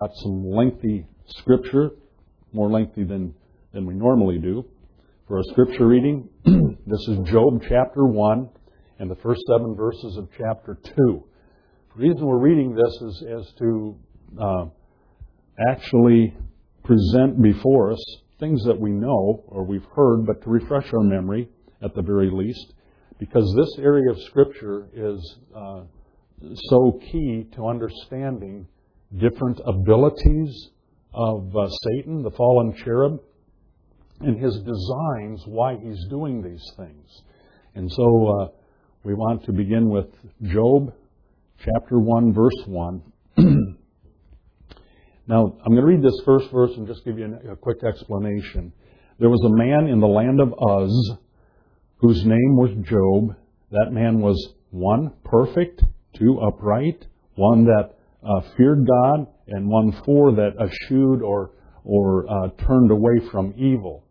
got some lengthy scripture, more lengthy than we normally do, for a scripture reading. This is Job chapter 1 and the first 7 verses of chapter 2. The reason we're reading this is to actually present before us things that we know or we've heard, but to refresh our memory at the very least, because this area of Scripture is so key to understanding different abilities of Satan, the fallen cherub, and his designs, why he's doing these things. And so we want to begin with Job chapter 1, verse 1. Now, I'm going to read this first verse and just give you a quick explanation. There was a man in the land of Uz whose name was Job. That man was 1, perfect, 2, upright, 1 that feared God, and 1, 4 that eschewed or turned away from evil.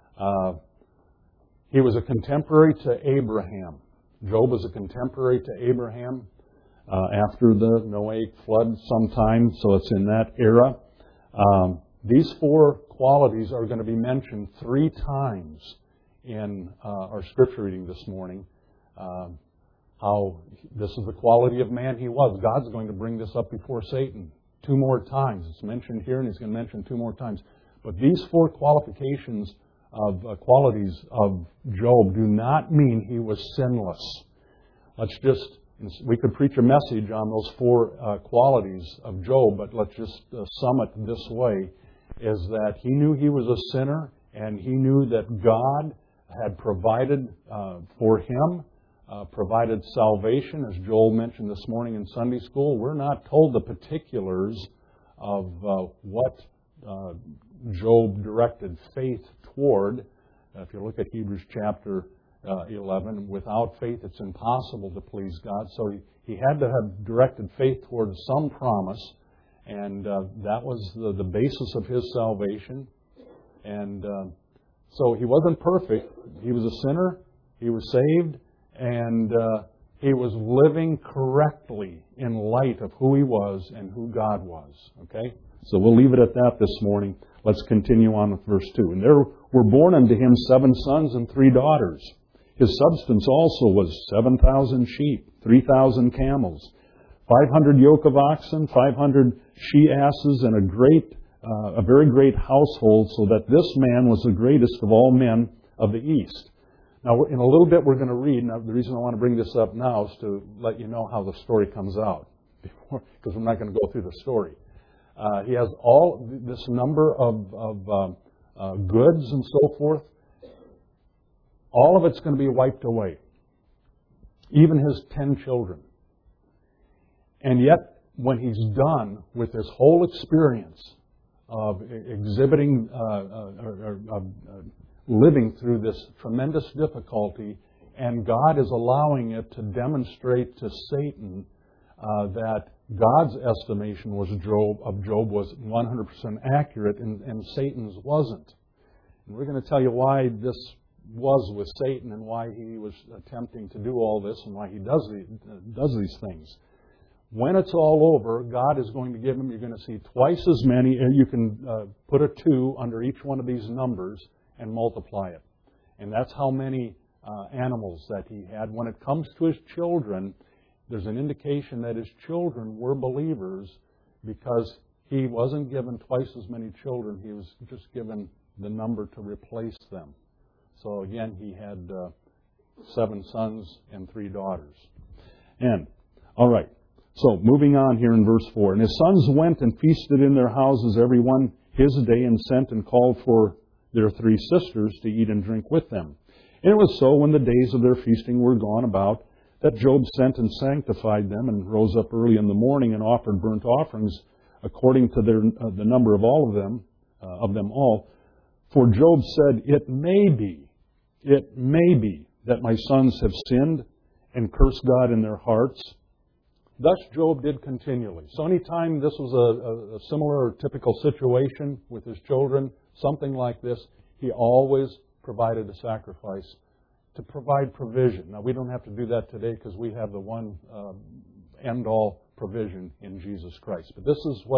He was a contemporary to Abraham. Job was a contemporary to Abraham after the Noahic flood sometime, so it's in that era. These 4 qualities are going to be mentioned 3 times in our scripture reading this morning. How this is the quality of man he was. God's going to bring this up before Satan 2 more times. It's mentioned here, and he's going to mention 2 more times. But these 4 qualifications of qualities of Job do not mean he was sinless. We could preach a message on those 4 qualities of Job, but let's just sum it this way, is that he knew he was a sinner, and he knew that God had provided for him, provided salvation, as Joel mentioned this morning in Sunday school. We're not told the particulars of what Job directed faith toward. If you look at Hebrews chapter 11, without faith it's impossible to please God. So he had to have directed faith toward some promise, and that was the basis of his salvation. And so he wasn't perfect. He was a sinner. He was saved. And he was living correctly in light of who he was and who God was. Okay? So we'll leave it at that this morning. Let's continue on with verse 2. And there were born unto him 7 sons and 3 daughters. His substance also was 7,000 sheep, 3,000 camels, 500 yoke of oxen, 500 she-asses, and a very great household, so that this man was the greatest of all men of the East. Now, in a little bit we're going to read. Now, the reason I want to bring this up now is to let you know how the story comes out, because we're not going to go through the story. He has all this number of goods and so forth. All of it's going to be wiped away, even his 10 children. And yet, when he's done with this whole experience of exhibiting, living through this tremendous difficulty, and God is allowing it to demonstrate to Satan that God's estimation of Job was 100% accurate, and Satan's wasn't. And we're going to tell you why this was with Satan and why he was attempting to do all this and why he does these things. When it's all over, God is going to give him, you're going to see twice as many, and you can put a 2 under each one of these numbers and multiply it. And that's how many animals that he had. When it comes to his children, there's an indication that his children were believers, because he wasn't given twice as many children. He was just given the number to replace them. So again, he had 7 sons and 3 daughters. And, all right. So, moving on here in verse 4. And his sons went and feasted in their houses, every one his day, and sent and called for their 3 sisters to eat and drink with them. And it was so, when the days of their feasting were gone about, that Job sent and sanctified them, and rose up early in the morning and offered burnt offerings according to the number of all of them all. For Job said, It may be that my sons have sinned and cursed God in their hearts. Thus Job did continually. So anytime this was a similar or typical situation with his children, something like this, he always provided a sacrifice to provide provision. Now, we don't have to do that today because we have the one end-all provision in Jesus Christ. But this is what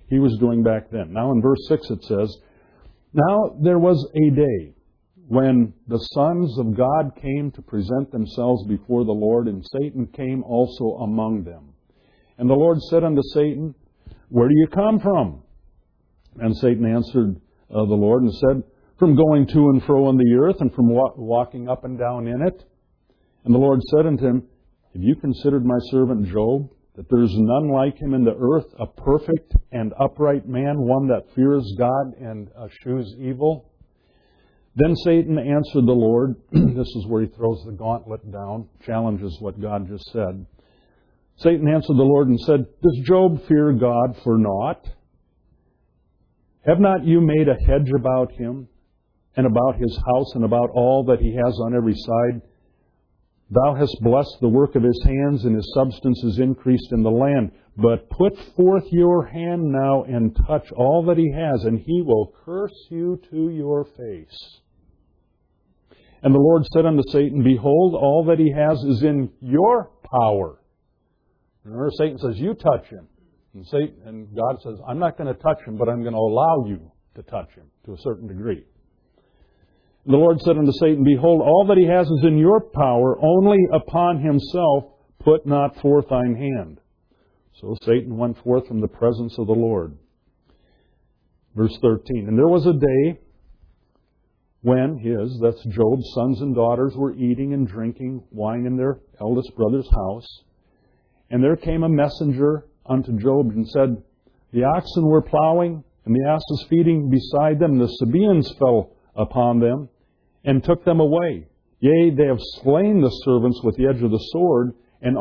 he was doing back then. Now in verse 6 it says, "Now there was a day when the sons of God came to present themselves before the Lord, and Satan came also among them. And the Lord said unto Satan, Where do you come from? And Satan answered the Lord and said, From going to and fro on the earth, and from walking up and down in it. And the Lord said unto him, Have you considered my servant Job, that there is none like him in the earth, a perfect and upright man, one that fears God and eschews evil? Then Satan answered the Lord." This is where he throws the gauntlet down, challenges what God just said. Satan answered the Lord and said, "Does Job fear God for naught? Have not you made a hedge about him, and about his house, and about all that he has on every side? Thou hast blessed the work of his hands, and his substance is increased in the land. But put forth your hand now and touch all that he has, and he will curse you to your face." And the Lord said unto Satan, "Behold, all that he has is in your power." Remember, Satan says, "You touch him." And God says, "I'm not going to touch him, but I'm going to allow you to touch him to a certain degree." And the Lord said unto Satan, "Behold, all that he has is in your power, only upon himself put not forth thine hand." So Satan went forth from the presence of the Lord. Verse 13, "And there was a day when that's Job's sons and daughters, were eating and drinking wine in their eldest brother's house. And there came a messenger unto Job and said, The oxen were plowing, and the asses feeding beside them, and the Sabaeans fell upon them, and took them away. Yea, they have slain the servants with the edge of the sword, and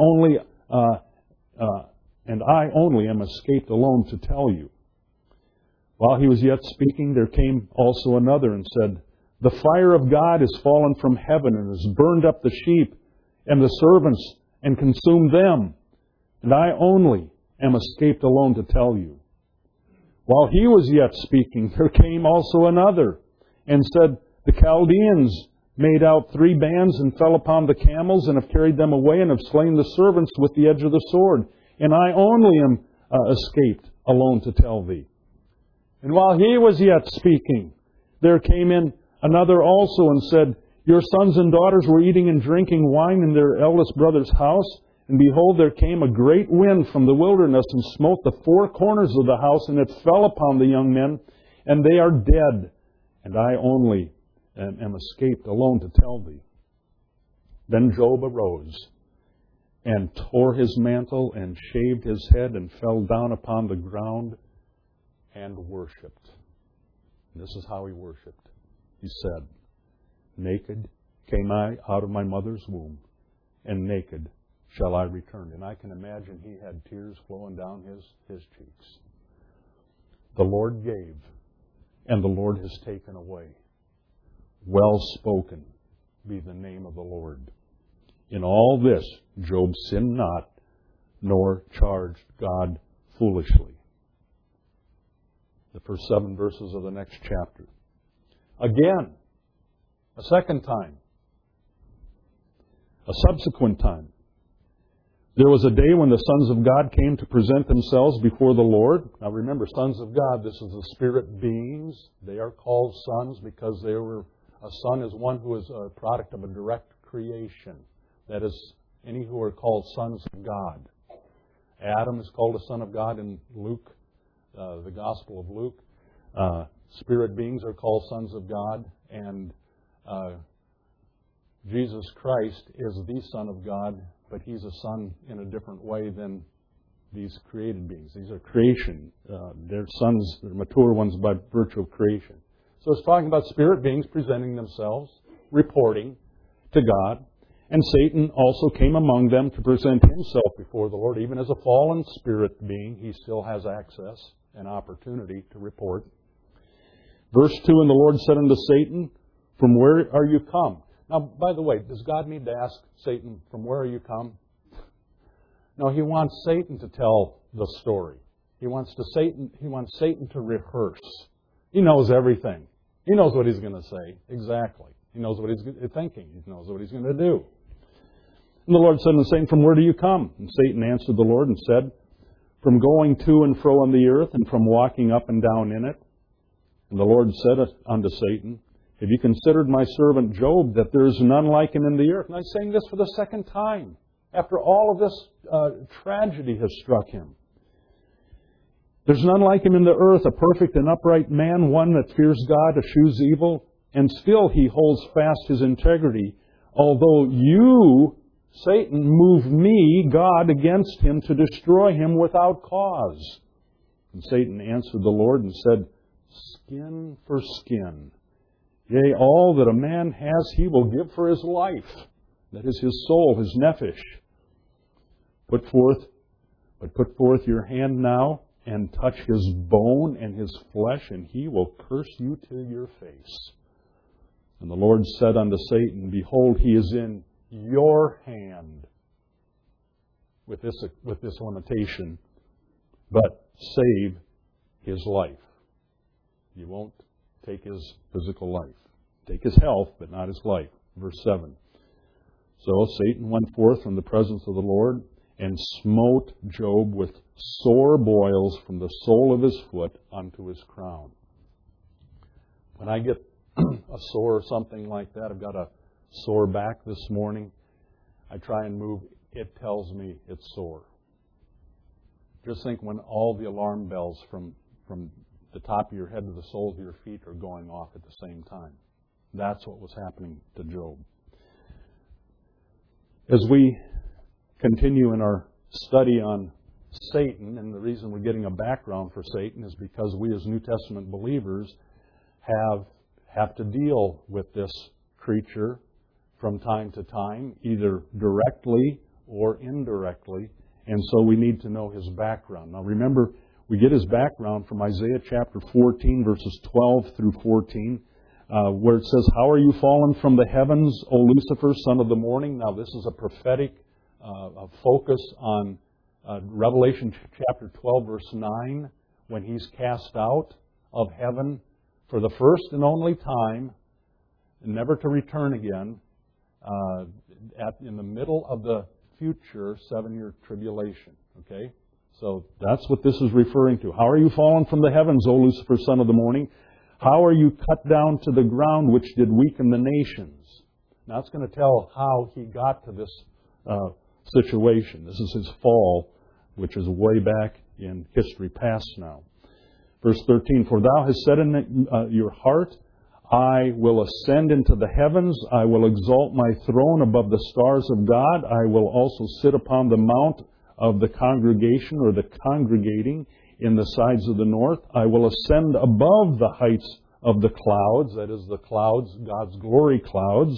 I only am escaped alone to tell you. While he was yet speaking, there came also another and said, The fire of God is fallen from heaven, and has burned up the sheep and the servants, and consumed them. And I only am escaped alone to tell you. While he was yet speaking, there came also another, and said, The Chaldeans made out 3 bands, and fell upon the camels, and have carried them away, and have slain the servants with the edge of the sword. And I only am escaped alone to tell thee. And while he was yet speaking, there came in another also, and said, Your sons and daughters were eating and drinking wine in their eldest brother's house. And behold, there came a great wind from the wilderness, and smote the 4 corners of the house, and it fell upon the young men, and they are dead. And I only am escaped alone to tell thee. Then Job arose, and tore his mantle, and shaved his head, and fell down upon the ground, and worshipped. And this is how he worshipped. He said, Naked came I out of my mother's womb, and naked shall I return. And I can imagine he had tears flowing down his cheeks. The Lord gave, and the Lord has taken away. Well spoken be the name of the Lord. In all this, Job sinned not, nor charged God foolishly. The first 7 verses of the next chapter. Again, a second time, a subsequent time. There was a day when the sons of God came to present themselves before the Lord. Now remember, sons of God, this is the spirit beings. They are called sons because a son is one who is a product of a direct creation. That is, any who are called sons of God. Adam is called a son of God in Luke, the Gospel of Luke. Spirit beings are called sons of God, and Jesus Christ is the Son of God, but He's a son in a different way than these created beings. These are creation. They're sons, they're mature ones by virtue of creation. So it's talking about spirit beings presenting themselves, reporting to God. And Satan also came among them to present himself before the Lord. Even as a fallen spirit being, he still has access and opportunity to report. Verse 2, And the Lord said unto Satan, From where are you come? Now, by the way, does God need to ask Satan, From where are you come? No, He wants Satan to tell the story. He wants Satan to rehearse. He knows everything. He knows what he's going to say. Exactly. He knows what he's thinking. He knows what he's going to do. And the Lord said unto Satan, From where do you come? And Satan answered the Lord and said, from going to and fro on the earth and from walking up and down in it? And the Lord said unto Satan, Have you considered my servant Job, that there is none like him in the earth? And I'm saying this for the second time, after all of this tragedy has struck him. There's none like him in the earth, a perfect and upright man, one that fears God, eschews evil, and still he holds fast his integrity, although you, Satan, move me, God, against him to destroy him without cause. And Satan answered the Lord and said, Skin for skin. Yea, all that a man has he will give for his life. That is his soul, his nephesh. Put forth your hand now, and touch his bone and his flesh, and he will curse you to your face. And the Lord said unto Satan, Behold, he is in your hand, with this limitation, but save his life. You won't take his physical life. Take his health, but not his life. Verse 7. So Satan went forth from the presence of the Lord, and smote Job with sore boils from the sole of his foot unto his crown. When I get a sore or something like that, I've got a sore back this morning, I try and move, it tells me it's sore. Just think when all the alarm bells from the top of your head to the soles of your feet are going off at the same time. That's what was happening to Job. As we continue in our study on Satan, and the reason we're getting a background for Satan is because we as New Testament believers have to deal with this creature from time to time, either directly or indirectly, and so we need to know his background. Now remember, we get his background from Isaiah chapter 14, verses 12 through 14, where it says, How are you fallen from the heavens, O Lucifer, son of the morning? Now this is a prophetic focus on Revelation chapter 12, verse 9, when he's cast out of heaven for the first and only time, never to return again, in the middle of the future 7-year tribulation. Okay? So that's what this is referring to. How are you fallen from the heavens, O Lucifer, son of the morning? How are you cut down to the ground, which did weaken the nations? Now it's going to tell how he got to this situation. This is his fall, which is way back in history past now. Verse 13, For thou hast said in your heart, I will ascend into the heavens, I will exalt my throne above the stars of God, I will also sit upon the mount of the congregation, or the congregating, in the sides of the north. I will ascend above the heights of the clouds, that is the clouds, God's glory clouds.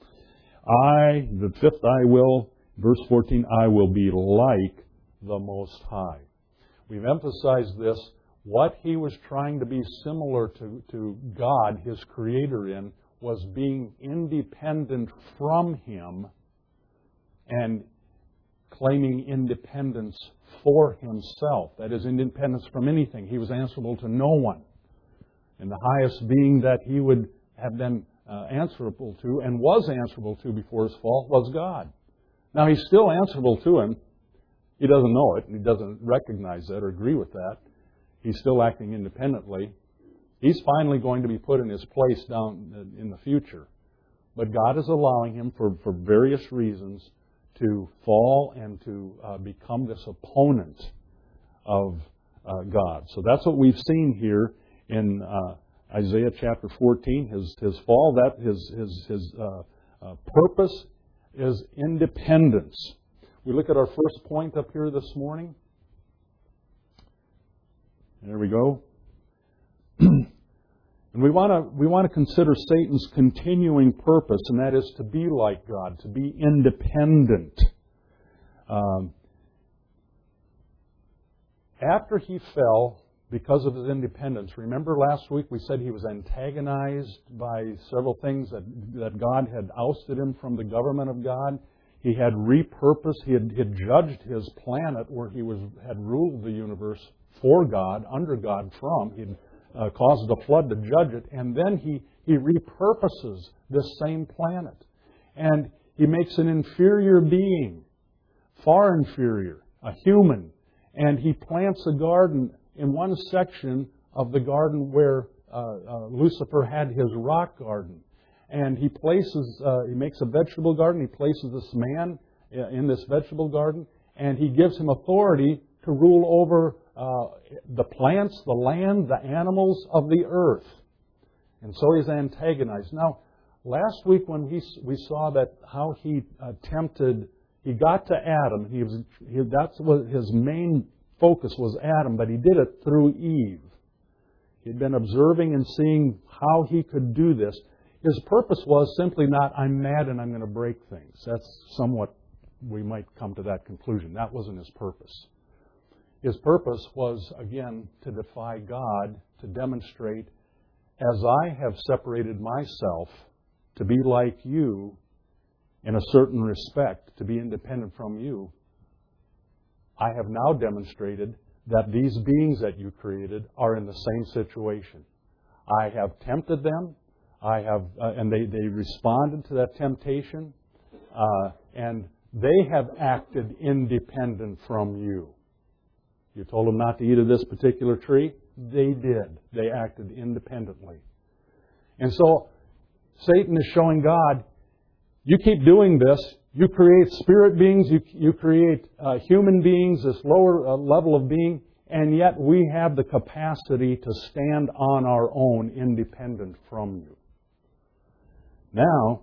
The fifth I will, verse 14, I will be like the Most High. We've emphasized this. What he was trying to be similar to God, his Creator, in was being independent from Him and claiming independence for himself. That is, independence from anything. He was answerable to no one. And the highest being that he would have been answerable to, and was answerable to before his fall, was God. Now, he's still answerable to Him. He doesn't know it, and he doesn't recognize that or agree with that. He's still acting independently. He's finally going to be put in his place down in the future. But God is allowing him, for various reasons, to fall and to become this opponent of God. So that's what we've seen here in Isaiah chapter 14. His fall, that his purpose is independence. We look at our first point up here this morning. There we go. And we want to consider Satan's continuing purpose, and that is to be like God, to be independent. After he fell, because of his independence, remember last week we said he was antagonized by several things that God had ousted him from the government of God. He had repurposed, he had judged his planet where he had ruled the universe for God, under God from. He had caused a flood to judge it, and then he repurposes this same planet. And he makes an inferior being, far inferior, a human, and he plants a garden in one section of the garden where Lucifer had his rock garden. And he makes a vegetable garden. He places this man in this vegetable garden, and he gives him authority to rule over the plants, the land, the animals of the earth. And so he's antagonized. Now, last week when we saw that how he he got to Adam. That's what his main focus was, Adam, but he did it through Eve. He'd been observing and seeing how he could do this. His purpose was simply not, I'm mad and I'm going to break things. That's somewhat, we might come to that conclusion. That wasn't his purpose. His purpose was, again, to defy God, to demonstrate, as I have separated myself to be like you in a certain respect, to be independent from you, I have now demonstrated that these beings that you created are in the same situation. I have tempted them, and they responded to that temptation, and they have acted independent from you. You told them not to eat of this particular tree? They did. They acted independently. And so Satan is showing God, you keep doing this. You create spirit beings. You create human beings, this lower level of being, and yet we have the capacity to stand on our own, independent from you. Now,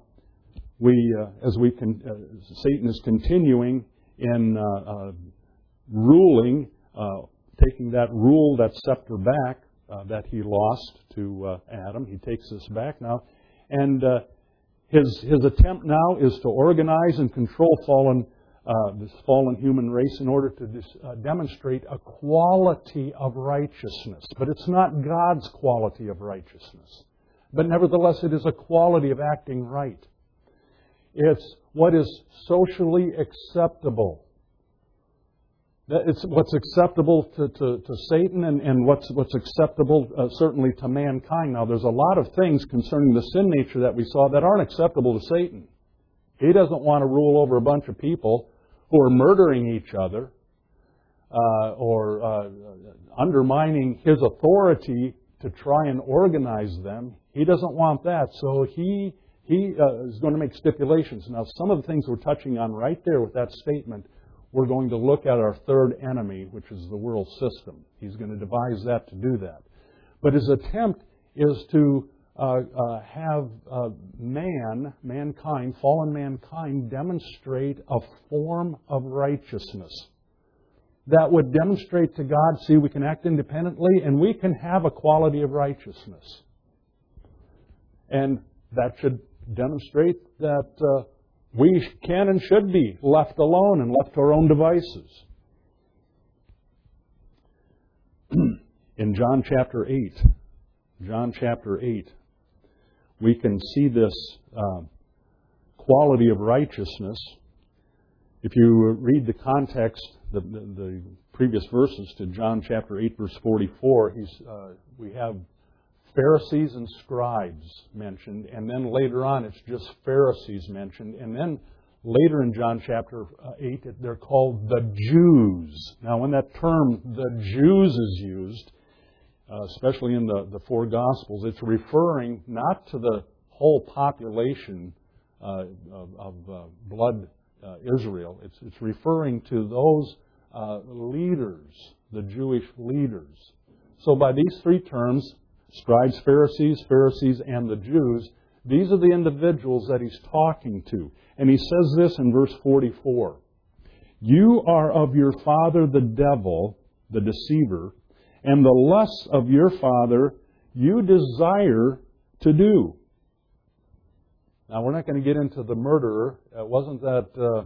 Satan is continuing in ruling, taking that scepter back that he lost to Adam. He takes this back now, and his attempt now is to organize and control this fallen human race in order to demonstrate a quality of righteousness. But it's not God's quality of righteousness. But nevertheless, it is a quality of acting right. It's what is socially acceptable. It's what's acceptable to Satan and what's acceptable certainly to mankind. Now, there's a lot of things concerning the sin nature that we saw that aren't acceptable to Satan. He doesn't want to rule over a bunch of people who are murdering each other or undermining his authority to try and organize them. He doesn't want that. So he is going to make stipulations. Now, some of the things we're touching on right there with that statement, we're going to look at our third enemy, which is the world system. He's going to devise that to do that. But his attempt is to have mankind, fallen mankind, demonstrate a form of righteousness that would demonstrate to God, see, we can act independently and we can have a quality of righteousness. And that should demonstrate that we can and should be left alone and left to our own devices. In John chapter 8, we can see this quality of righteousness. If you read the context, the previous verses to John chapter 8, verse 44, we have Pharisees and scribes mentioned, and then later on it's just Pharisees mentioned, and then later in John chapter 8 they're called the Jews. Now when that term, the Jews, is used, especially in the four Gospels, it's referring not to the whole population of blood Israel. It's referring to those leaders, the Jewish leaders. So by these three terms, scribes, Pharisees, and the Jews, these are the individuals that he's talking to. And he says this in verse 44. You are of your father the devil, the deceiver, and the lusts of your father you desire to do. Now, we're not going to get into the murderer. It wasn't that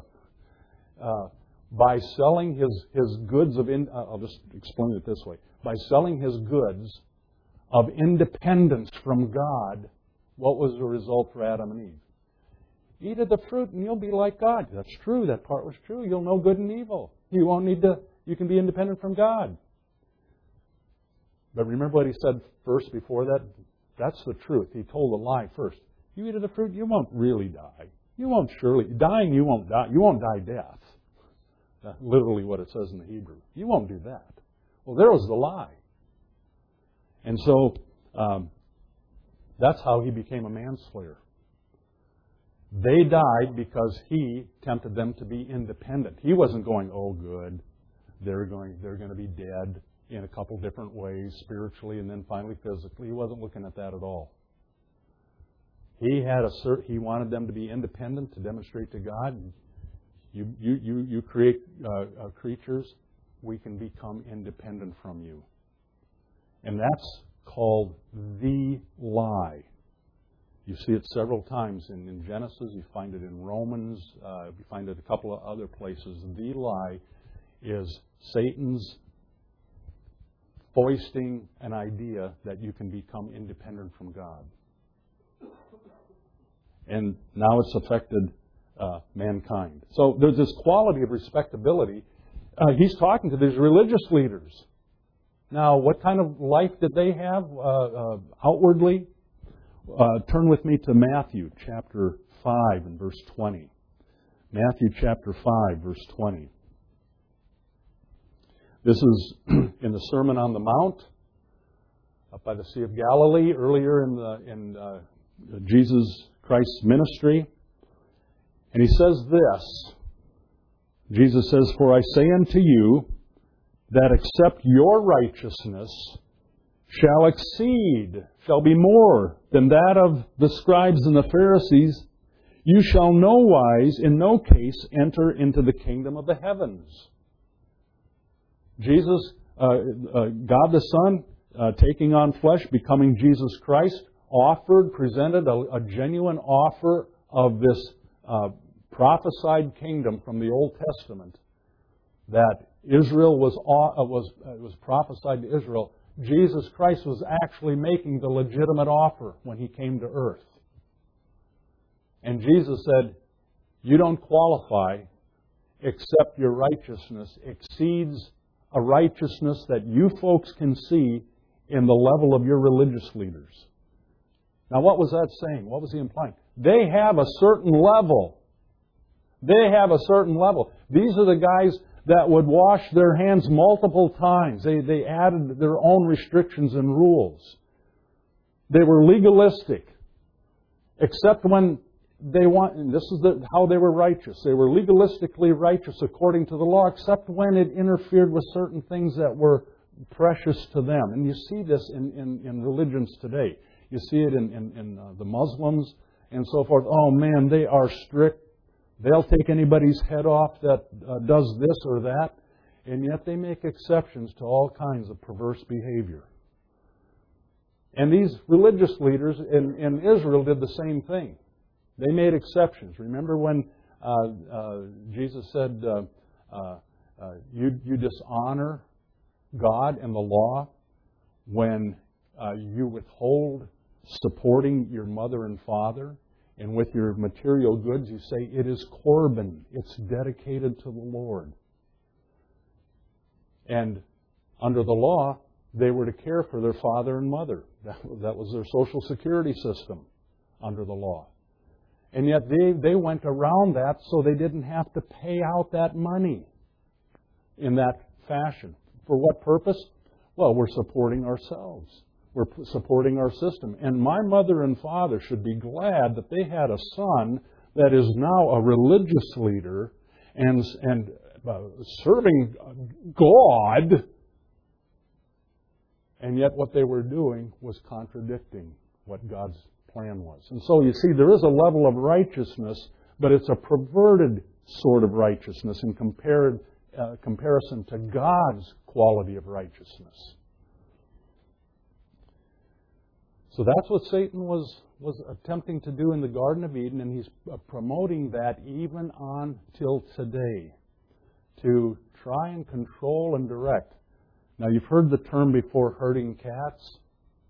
by selling his goods of... I'll just explain it this way. By selling his goods of independence from God, what was the result for Adam and Eve? Eat of the fruit and you'll be like God. That's true. That part was true. You'll know good and evil. You can be independent from God. But remember what he said first before that? That's the truth. He told a lie first. You eat of the fruit, you won't really die. You won't surely... Dying, you won't die. You won't die death. That's literally what it says in the Hebrew. You won't do that. Well, there was the lie. And so that's how he became a manslayer. They died because he tempted them to be independent. He wasn't going, oh, good, they're going to be dead in a couple different ways, spiritually and then finally physically. He wasn't looking at that at all. He wanted them to be independent, to demonstrate to God, you create creatures, we can become independent from you. And that's called the lie. You see it several times in Genesis. You find it in Romans. You find it a couple of other places. The lie is Satan's foisting an idea that you can become independent from God. And now it's affected mankind. So there's this quality of respectability. He's talking to these religious leaders. Now, what kind of life did they have outwardly? Turn with me to Matthew chapter 5 and verse 20. Matthew chapter 5, verse 20. This is in the Sermon on the Mount, up by the Sea of Galilee, earlier in Jesus Christ's ministry. And he says this. Jesus says, "For I say unto you, that except your righteousness shall be more than that of the scribes and the Pharisees, you shall in no case enter into the kingdom of the heavens." Jesus, God the Son, taking on flesh, becoming Jesus Christ, presented a genuine offer of this prophesied kingdom from the Old Testament that Israel was prophesied to Israel. Jesus Christ was actually making the legitimate offer when He came to earth. And Jesus said, you don't qualify except your righteousness exceeds a righteousness that you folks can see in the level of your religious leaders. Now, what was that saying? What was He implying? They have a certain level. They have a certain level. These are the guys that would wash their hands multiple times. They added their own restrictions and rules. They were legalistic. Except when and this is how they were righteous. They were legalistically righteous according to the law, except when it interfered with certain things that were precious to them. And you see this in religions today. You see it in the Muslims and so forth. Oh man, they are strict. They'll take anybody's head off that does this or that. And yet they make exceptions to all kinds of perverse behavior. And these religious leaders in Israel did the same thing. They made exceptions. Remember when Jesus said, you dishonor God and the law when you withhold supporting your mother and father, and with your material goods you say it is Corban, it's dedicated to the Lord. And under the law, they were to care for their father and mother. That was their social security system under the law. And yet they went around that so they didn't have to pay out that money in that fashion. For what purpose? Well, we're supporting ourselves. We're supporting our system. And my mother and father should be glad that they had a son that is now a religious leader and serving God. And yet what they were doing was contradicting what God's plan was. And so you see, there is a level of righteousness, but it's a perverted sort of righteousness in comparison to God's quality of righteousness. So that's what Satan was attempting to do in the Garden of Eden, and he's promoting that even on till today, to try and control and direct. Now, you've heard the term before, herding cats.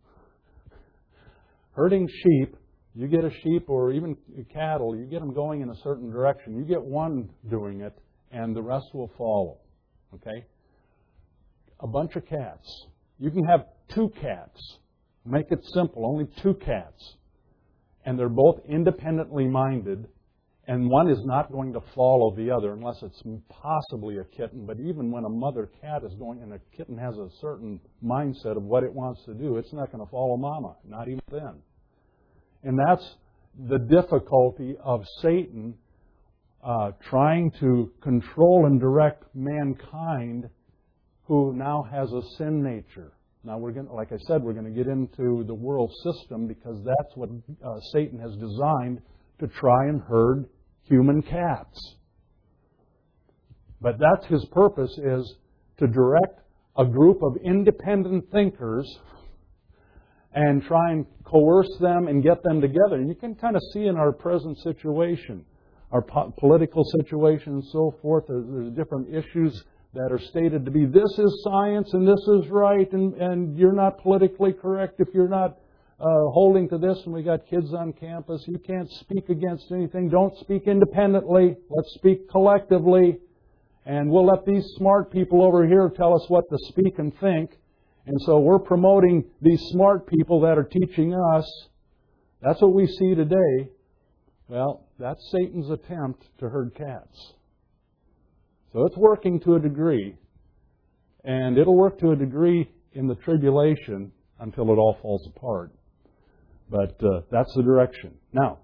Herding sheep, you get a sheep or even cattle, you get them going in a certain direction. You get one doing it, and the rest will follow. Okay? A bunch of cats. You can have 2 cats. Make it simple, only 2 cats. And they're both independently minded, And one is not going to follow the other unless it's possibly a kitten. But even when a mother cat is going, and a kitten has a certain mindset of what it wants to do, it's not going to follow mama, not even then. And that's the difficulty of Satan trying to control and direct mankind who now has a sin nature. Now, like I said, we're going to get into the world system because that's what Satan has designed to try and herd human cats. But that's his purpose, is to direct a group of independent thinkers and try and coerce them and get them together. And you can kind of see in our present situation, our political situation and so forth, there's different issues that are stated to be, this is science and this is right, and you're not politically correct if you're not holding to this. And we got kids on campus, you can't speak against anything, don't speak independently, let's speak collectively, and we'll let these smart people over here tell us what to speak and think. And so we're promoting these smart people that are teaching us. That's what we see today. Well, that's Satan's attempt to herd cats. So it's working to a degree. And it'll work to a degree in the tribulation until it all falls apart. But that's the direction. Now,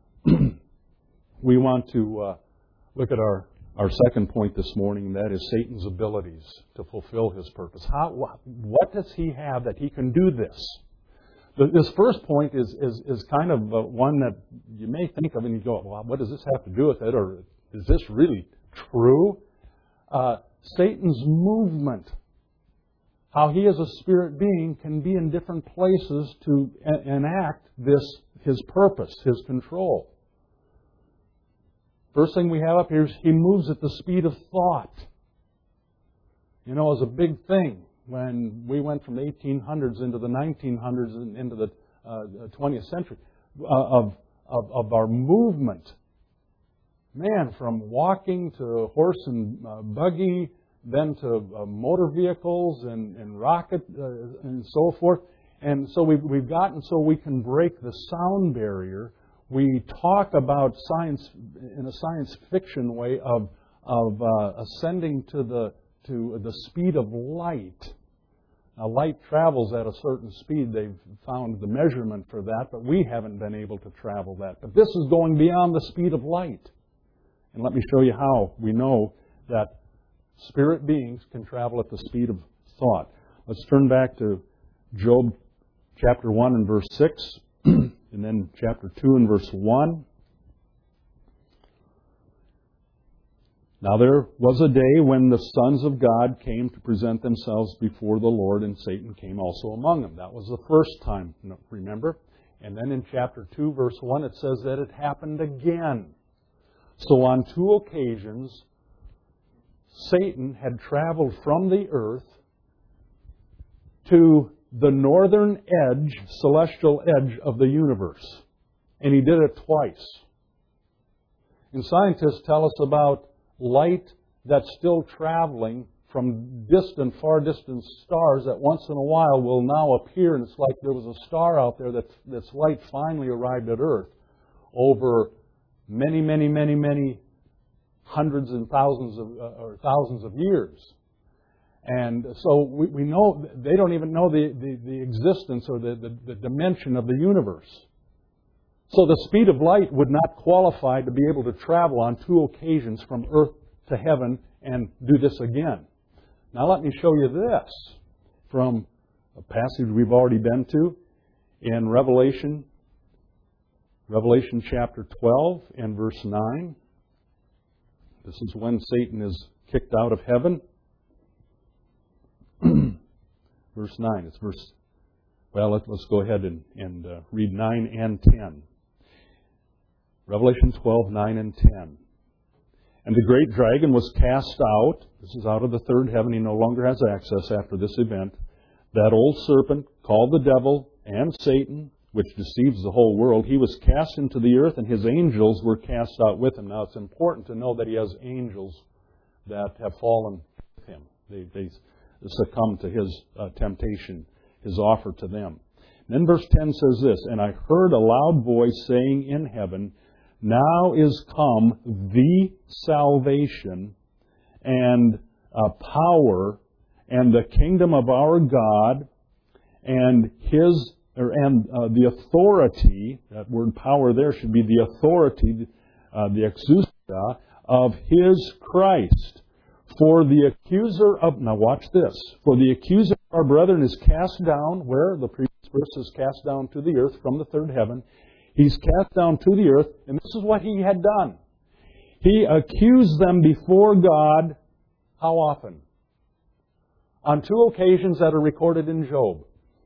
we want to look at our second point this morning, and that is Satan's abilities to fulfill his purpose. What does he have that he can do this? This first point is kind of one that you may think of and you go, well, what does this have to do with it? Or is this really true? Satan's movement, how he as a spirit being can be in different places to enact his purpose, his control. First thing we have up here is he moves at the speed of thought. You know, it was a big thing when we went from the 1800s into the 1900s and into the 20th century of our movement. Man, from walking to horse and buggy, then to motor vehicles and rocket and so forth. And so we've gotten so we can break the sound barrier. We talk about science in a science fiction way of ascending to the speed of light. Now, light travels at a certain speed. They've found the measurement for that, but we haven't been able to travel that. But this is going beyond the speed of light. And let me show you how we know that spirit beings can travel at the speed of thought. Let's turn back to Job chapter 1 and verse 6. And then chapter 2 and verse 1. Now there was a day when the sons of God came to present themselves before the Lord, and Satan came also among them. That was the first time, remember? And then in chapter 2, verse 1, it says that it happened again. So on two occasions, Satan had traveled from the earth to the northern edge, celestial edge of the universe. And he did it twice. And scientists tell us about light that's still traveling from far distant stars that once in a while will now appear. And it's like there was a star out there that's light finally arrived at Earth over many, many, many, many hundreds and thousands of years. And so we know they don't even know the existence or the dimension of the universe. So the speed of light would not qualify to be able to travel on two occasions from earth to heaven and do this again. Now let me show you this from a passage we've already been to in Revelation chapter 12 and verse 9. This is when Satan is kicked out of heaven. Verse 9. Let's go ahead and read 9 and 10. Revelation 12, 9 and 10. And the great dragon was cast out. This is out of the third heaven. He no longer has access after this event. That old serpent, called the devil and Satan, which deceives the whole world, he was cast into the earth, and his angels were cast out with him. Now, it's important to know that he has angels that have fallen with him. They succumb to his temptation, his offer to them. And then verse 10 says this, And I heard a loud voice saying in heaven, now is come the salvation and power and the kingdom of our God and the authority. That word power there should be the authority, the exousia of His Christ. For the accuser of, now watch this, for the accuser of our brethren is cast down, where the previous verse is cast down to the earth from the third heaven. He's cast down to the earth, and this is what he had done. He accused them before God, how often? On 2 occasions that are recorded in Job.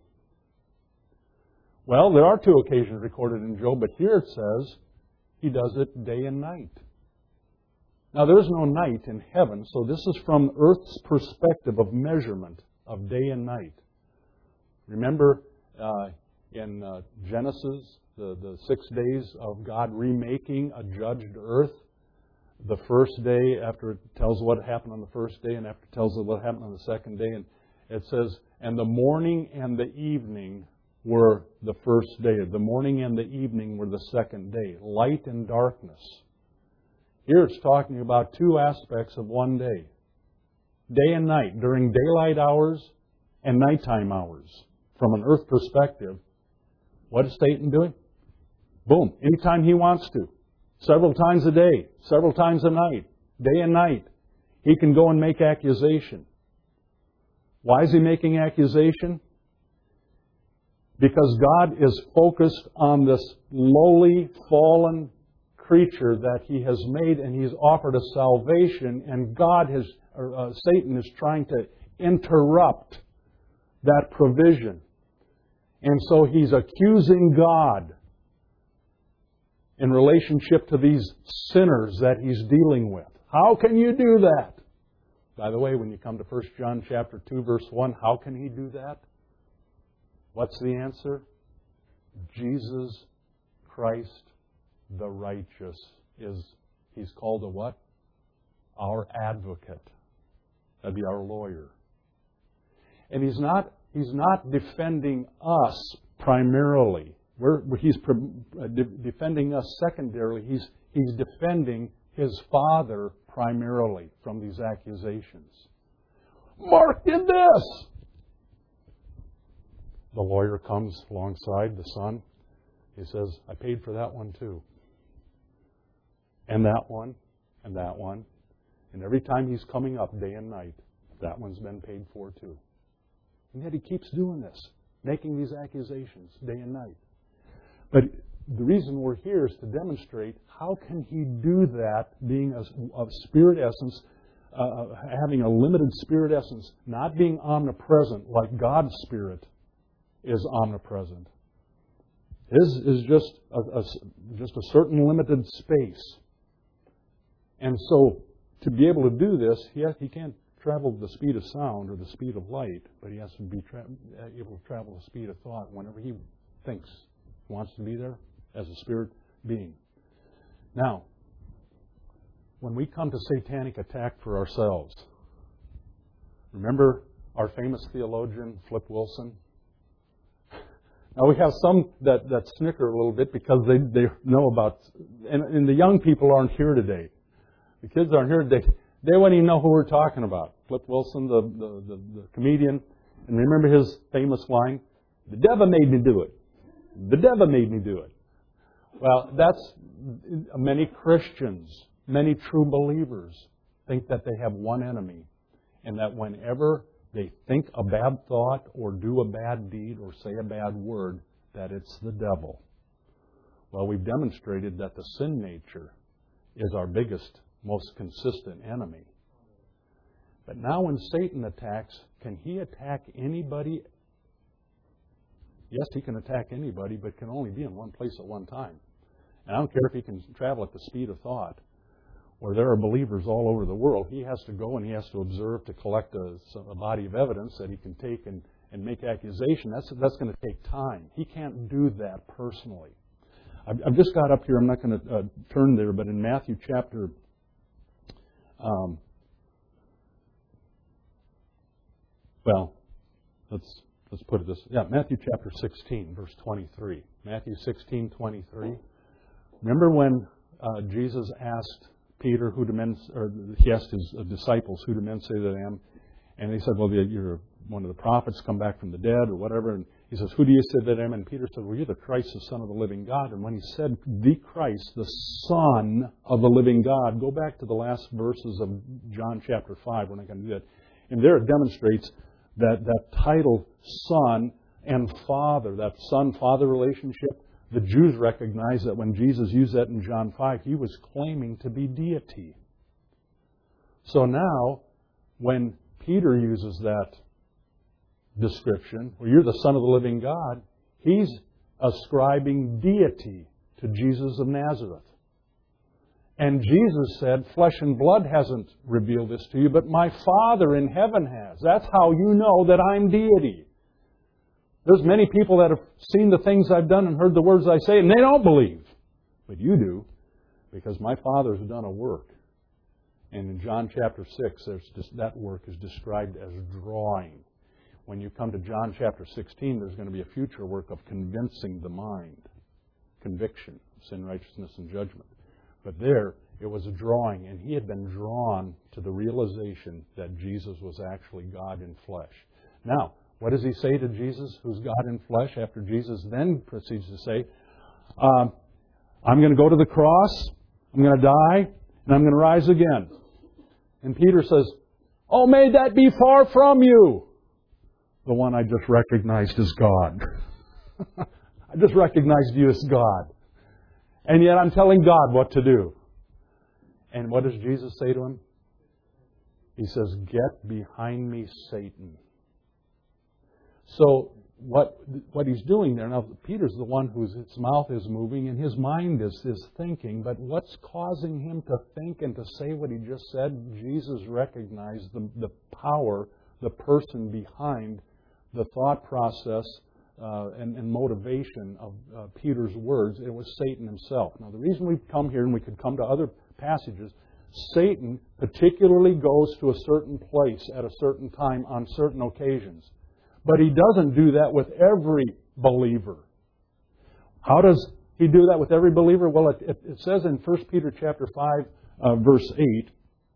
Well, there are 2 occasions recorded in Job, but here it says he does it day and night. Now, there's no night in heaven, so this is from earth's perspective of measurement of day and night. Remember in Genesis, the 6 days of God remaking a judged earth? The first day, after it tells what happened on the first day, and after it tells what happened on the second day, and it says, and the morning and the evening were the first day. The morning and the evening were the second day. Light and darkness. Here it's talking about 2 aspects of one day. Day and night, during daylight hours and nighttime hours. From an earth perspective, what is Satan doing? Boom, anytime he wants to. Several times a day, several times a night, day and night. He can go and make accusation. Why is he making accusation? Because God is focused on this lowly, fallen creature that He has made, and He's offered a salvation, and Satan is trying to interrupt that provision. And so he's accusing God in relationship to these sinners that he's dealing with. How can you do that? By the way, when you come to 1 John chapter 2, verse 1, how can he do that? What's the answer? Jesus Christ the righteous he's called a what? Our advocate. That'd be our lawyer. And he's not defending us primarily. He's defending us secondarily. He's defending His Father primarily from these accusations. Mark did this! The lawyer comes alongside the son. He says, I paid for that one too. And that one, and that one. And every time he's coming up day and night, that one's been paid for too. And yet he keeps doing this, making these accusations day and night. But the reason we're here is to demonstrate how can he do that, being of spirit essence, having a limited spirit essence, not being omnipresent like God's Spirit is omnipresent. His is just a certain limited space. And so, to be able to do this, he can't travel the speed of sound or the speed of light, but he has to be able to travel the speed of thought whenever he thinks he wants to be there as a spirit being. Now, when we come to satanic attack for ourselves, remember our famous theologian, Flip Wilson? Now, we have some that snicker a little bit because they know about, and the young people aren't here today. The kids aren't here today. They wouldn't even know who we're talking about. Flip Wilson, the comedian. And remember his famous line, "The devil made me do it. The devil made me do it." Well, that's many Christians, many true believers think that they have one enemy. And that whenever they think a bad thought or do a bad deed or say a bad word, that it's the devil. Well, we've demonstrated that the sin nature is our biggest, most consistent enemy. But now when Satan attacks, can he attack anybody? Yes, he can attack anybody, but can only be in one place at one time. And I don't care if he can travel at the speed of thought, or there are believers all over the world. He has to go and he has to observe to collect a body of evidence that he can take and make accusation. That's going to take time. He can't do that personally. I've just got up here. I'm not going to turn there, but in Matthew chapter let's put it this. Yeah, Matthew chapter 16, verse 23. Matthew 16:23. Remember when Jesus asked Peter, he asked his disciples, who do men say that I am? And he said, well, you're one of the prophets come back from the dead or whatever. And he says, who do you say that I am? And Peter said, well, you're the Christ, the Son of the living God. And when he said the Christ, the Son of the living God, go back to the last verses of John chapter 5. We're not going to do that. And there it demonstrates that title, Son and Father, that Son-Father relationship. The Jews recognized that when Jesus used that in John 5, he was claiming to be deity. So now, when Peter uses that description, well, you're the Son of the living God, he's ascribing deity to Jesus of Nazareth. And Jesus said, flesh and blood hasn't revealed this to you, but my Father in heaven has. That's how you know that I'm deity. There's many people that have seen the things I've done and heard the words I say, and they don't believe. But you do, because my Father has done a work. And in John chapter 6, that work is described as drawing. When you come to John chapter 16, there's going to be a future work of convincing the mind. Conviction, sin, righteousness, and judgment. But there, it was a drawing, and he had been drawn to the realization that Jesus was actually God in flesh. Now, what does he say to Jesus, who's God in flesh, after Jesus then proceeds to say, I'm going to go to the cross, I'm going to die, and I'm going to rise again. And Peter says, oh, may that be far from you. The one I just recognized as God. I just recognized you as God. And yet I'm telling God what to do. And what does Jesus say to him? He says, get behind me, Satan. So what he's doing there, now Peter's the one his mouth is moving and his mind is thinking, but what's causing him to think and to say what he just said? Jesus recognized the power, the person behind the thought process and motivation of Peter's words. It was Satan himself. Now the reason we've come here, and we could come to other passages, Satan particularly goes to a certain place at a certain time on certain occasions. But he doesn't do that with every believer. How does he do that with every believer? Well, it says in 1 Peter chapter 5, verse 8.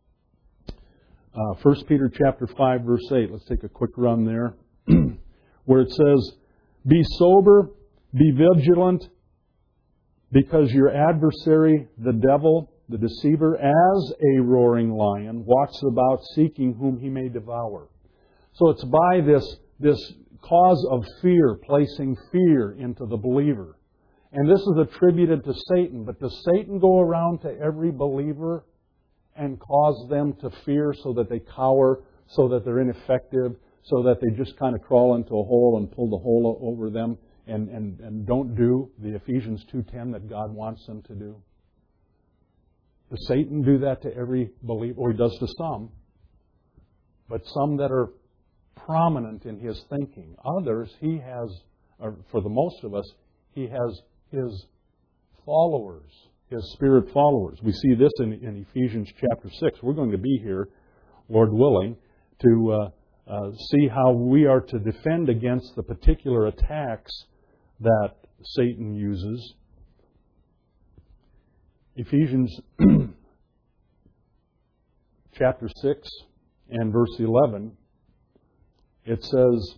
1 Peter chapter 5, verse 8. Let's take a quick run there. Where it says, be sober, be vigilant, because your adversary, the devil, the deceiver, as a roaring lion, walks about seeking whom he may devour. So it's by this cause of fear, placing fear into the believer. And this is attributed to Satan. But does Satan go around to every believer and cause them to fear so that they cower, so that they're ineffective, so that they just kind of crawl into a hole and pull the hole over them and don't do the Ephesians 2:10 that God wants them to do? Does Satan do that to every believer? Or he does to some. But some that are prominent in his thinking. Others, he has, or for the most of us, he has his followers, his spirit followers. We see this in Ephesians chapter 6. We're going to be here, Lord willing, to see how we are to defend against the particular attacks that Satan uses. Ephesians chapter 6 and verse 11. It says,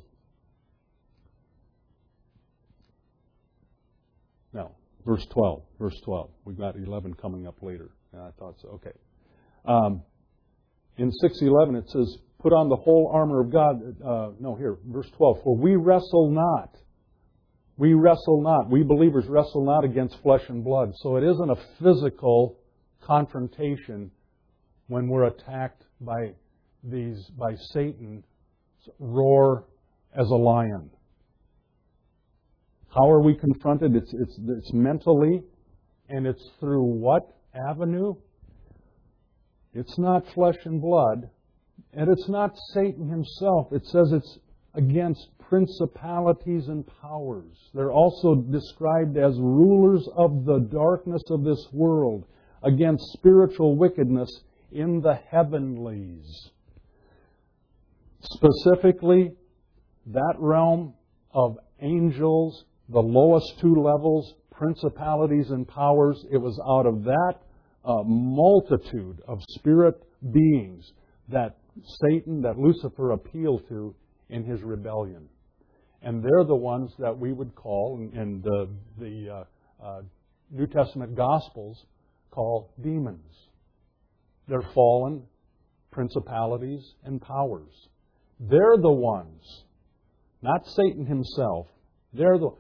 no, verse 12. Verse 12. We've got 11 coming up later. I thought so. Okay. In 6:11 it says, put on the whole armor of God. Verse 12. For we wrestle not. We wrestle not. We believers wrestle not against flesh and blood. So it isn't a physical confrontation when we're attacked by Satan. Roar as a lion. How are we confronted? It's mentally, and it's through what avenue? It's not flesh and blood, and it's not Satan himself. It says it's against principalities and powers. They're also described as rulers of the darkness of this world, against spiritual wickedness in the heavenlies. Specifically, that realm of angels, the lowest two levels, principalities and powers. It was out of that multitude of spirit beings that Satan, that Lucifer appealed to in his rebellion. And they're the ones that we would call, in the New Testament Gospels, call demons. They're fallen principalities and powers. They're the ones, not Satan himself. They're the...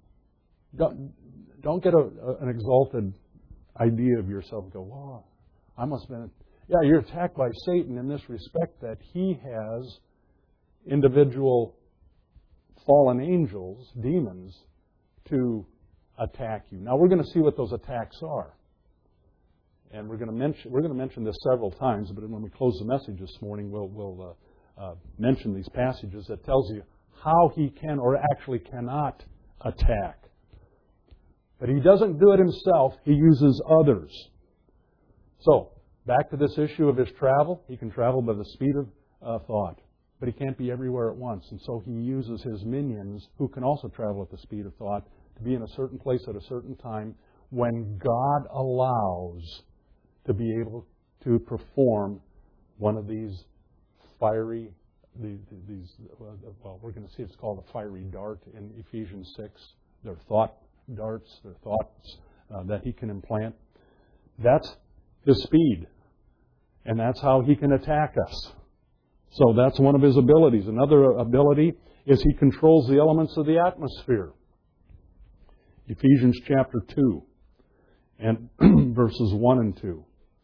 Don't get an exalted idea of yourself and go, well, I must have been... Yeah, you're attacked by Satan in this respect that he has individual fallen angels, demons, to attack you. Now we're going to see what those attacks are. And we're going to mention this several times, but when we close the message this morning, we'll mention these passages that tells you how he can or actually cannot attack. But he doesn't do it himself, he uses others. So, back to this issue of his travel. He can travel by the speed of thought, but he can't be everywhere at once. And so he uses his minions, who can also travel at the speed of thought, to be in a certain place at a certain time when God allows to be able to perform one of these fiery, well, we're going to see it's called a fiery dart in Ephesians 6. They're thought darts, they're thoughts that he can implant. That's his speed. And that's how he can attack us. So that's one of his abilities. Another ability is he controls the elements of the atmosphere. Ephesians chapter 2 and verses 1 and 2.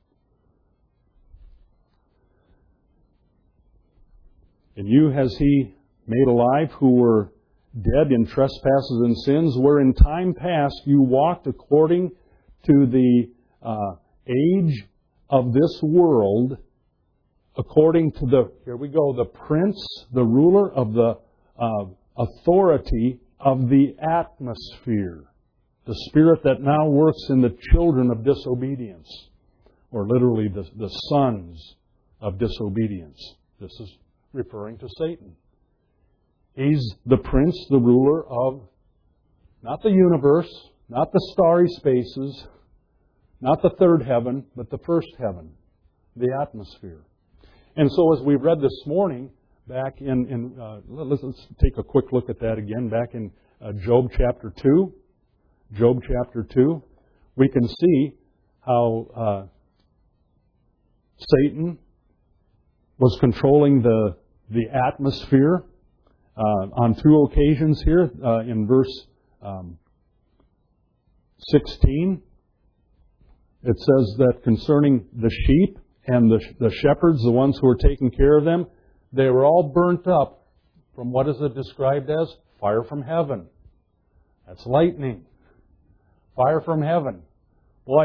And you has he made alive who were dead in trespasses and sins, where in time past you walked according to the age of this world, according to the prince, the ruler of the authority of the atmosphere, the spirit that now works in the children of disobedience, or literally the sons of disobedience. This is referring to Satan. He's the prince, the ruler of not the universe, not the starry spaces, not the third heaven, but the first heaven, the atmosphere. And so as we read this morning, back let's take a quick look at that again, back in Job chapter 2. Job chapter 2, we can see how Satan was controlling the atmosphere on two occasions here. In verse 16, it says that concerning the sheep and the shepherds, the ones who were taking care of them, they were all burnt up from what is it described as? Fire from heaven. That's lightning. Fire from heaven. Boy,